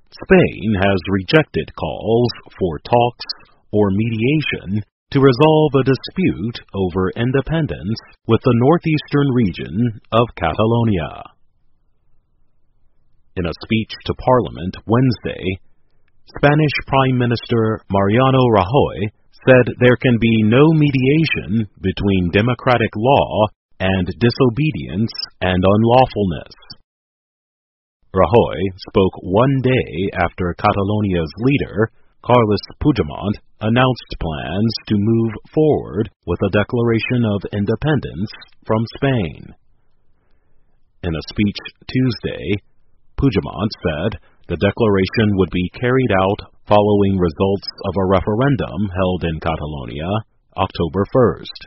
Spain has rejected calls for talks or mediation to resolve a dispute over independence with the northeastern region of Catalonia. In a speech to Parliament Wednesday, Spanish Prime Minister Mariano Rajoy said there can be no mediation between democratic law and disobedience and unlawfulness. Rajoy spoke one day after Catalonia's leader, Carles Puigdemont, announced plans to move forward with a declaration of independence from Spain. In a speech Tuesday, Puigdemont said the declaration would be carried out following results of a referendum held in Catalonia October 1st.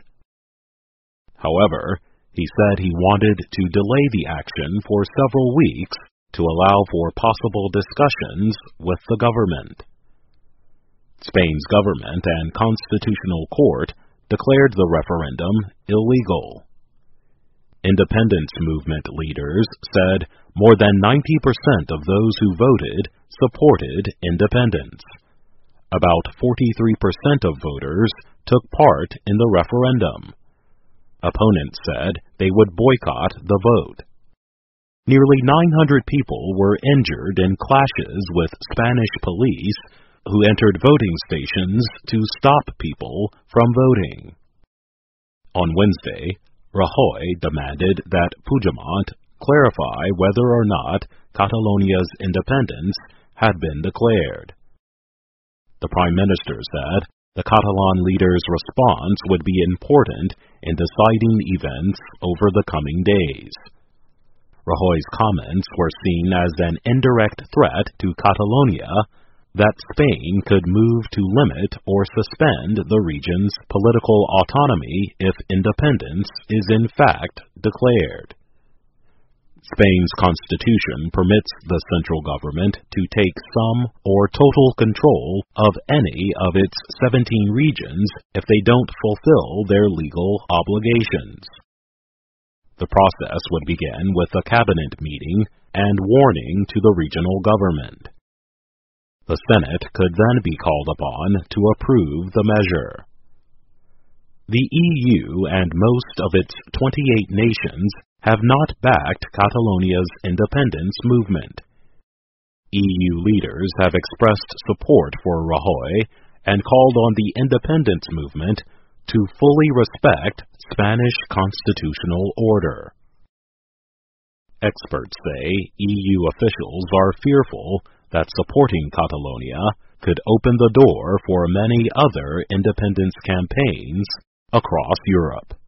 However, he said he wanted to delay the action for several weeks to allow for possible discussions with the government. Spain's government and constitutional court declared the referendum illegal. Independence movement leaders said more than 90% of those who voted supported independence. About 43% of voters took part in the referendum. Opponents said they would boycott the vote. Nearly 900 people were injured in clashes with Spanish police who entered voting stations to stop people from voting. On Wednesday, Rajoy demanded that Puigdemont clarify whether or not Catalonia's independence had been declared. The Prime Minister said the Catalan leader's response would be important in deciding events over the coming days. Rajoy's comments were seen as an indirect threat to Catalonia that Spain could move to limit or suspend the region's political autonomy if independence is in fact declared. Spain's constitution permits the central government to take some or total control of any of its 17 regions if they don't fulfill their legal obligations. The process would begin with a cabinet meeting and warning to the regional government. The Senate could then be called upon to approve the measure. The EU and most of its 28 nations have not backed Catalonia's independence movement. EU leaders have expressed support for Rajoy and called on the independence movement to fully respect Spanish constitutional order. Experts say EU officials are fearful that supporting Catalonia could open the door for many other independence campaigns across Europe.